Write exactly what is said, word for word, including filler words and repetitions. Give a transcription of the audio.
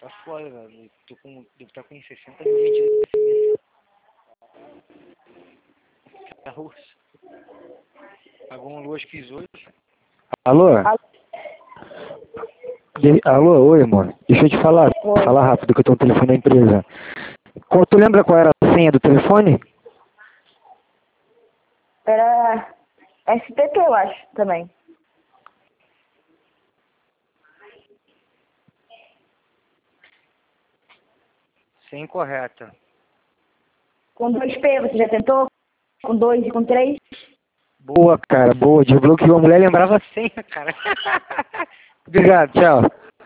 tá foda, velho. Tô com, devo estar com uns sessenta mil vendidos esse mês. Tá russo. Pagou um lua que hoje. Alô? De... Alô, oi, amor. Deixa eu te falar. Oi. Fala rápido que eu tô no telefone da empresa. Qual- Tu lembra qual era a senha do telefone? Era S P T, eu acho, também. Senha incorreta. Com dois P, você já tentou? Com dois e com três? Boa, cara, boa. Desbloqueou. A mulher lembrava a senha, cara. Obrigado, tchau.